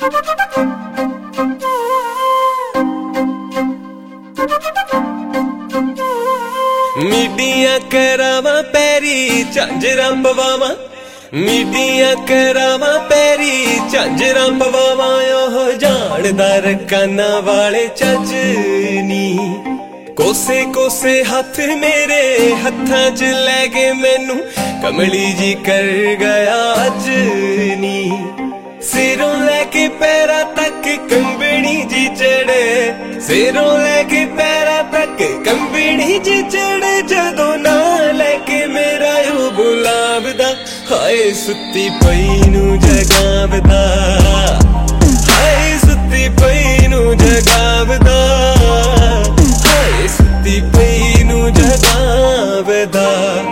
Media करावा पैरी झांजरां पवावां media करावा पैरी झांजरां पवावां ओह जानदा रकाना वाले झज नी कोसे कोसे हथ मेरे हत्थां च लै गए मैनू कमली जी कर गया अज नी सिरों लैके पैरां तक कंबनी जी चढ़े सिरों लैके पैरां तक कंबनी जी चढ़े जदों ना लैके मेरा ओ बुलावदा हाय सुत्ती पई नू जगावदा हाय सुत्ती पई नू जगावदा हाय सुत्ती पई नू जगावदा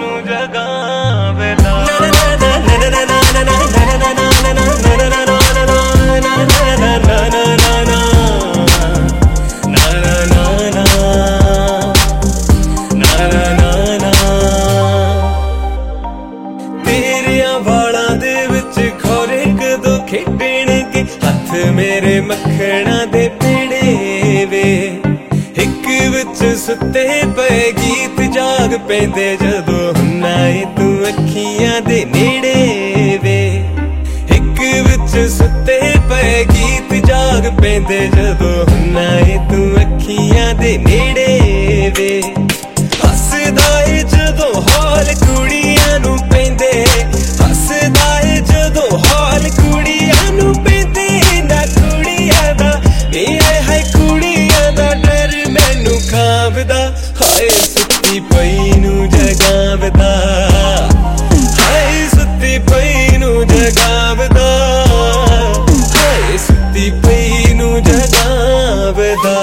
मेरे मखणा दे पेड़े वे हिक विच सुते पे गीत जाग पैंदे जदों हुन्ना ए तू अखियां दे नेड़े वे हिक विच सुते पे गीत जाग पैंदे जदों हुन्ना ए तू अखियां दे नेड़े वे हसदा ए जदों हाल कुड़ियां नू पैंदे हसदा ए जदों हाल कुड़ियां नू पैंदे हाय कुड़िया दा डर मैनू खावदा हाय सुत्ती पई नू जगावदा हाय सुत्ती पई नू जगावदा हाय सुत्ती पई नू जगावदा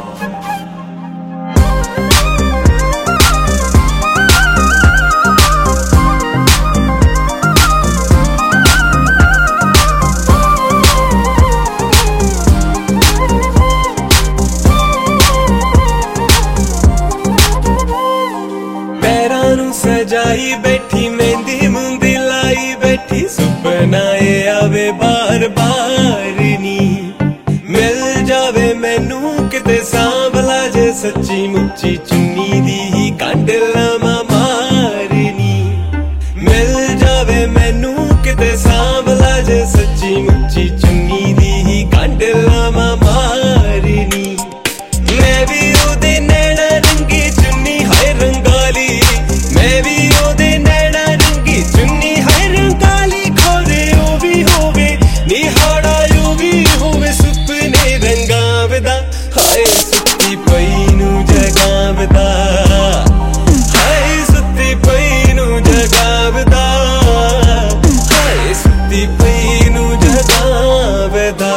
सजाई बैठी मेहंदी मुंदी लाई बैठी सुपना ए आवे बार बार नी मिल जावे मैनू किते सांभला जे सच्ची मुच्ची चुन्नी दी ही कंड लावां मारनी मिल जावे मैनू किते सांभला जे सच्ची मुच्ची चुन्नी दी ही कंड लावां मारनी मैं भी ओदे नैना रंगी चुन्नी हाय रंगाली मैं भी ओदे नैना रंगी चुन्नी हाय रंगाली खोदे ओ भी होवे निहाड़ा ओ भी होवे सुपने रंगावदा हाय सुत्ती पई नू जगावदा हाय सुत्ती पई नू जगावदा हाय सुत्ती पई नू जगावदा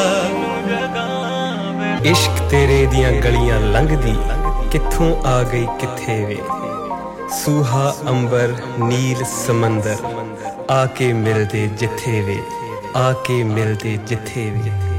इश्क तेरे दियां गलियां लंघदी कित्थों आ गई कित्थे वे सूहा अंबर नील समंदर आके मिलदे जिथे वे आके मिलदे जिथे वे।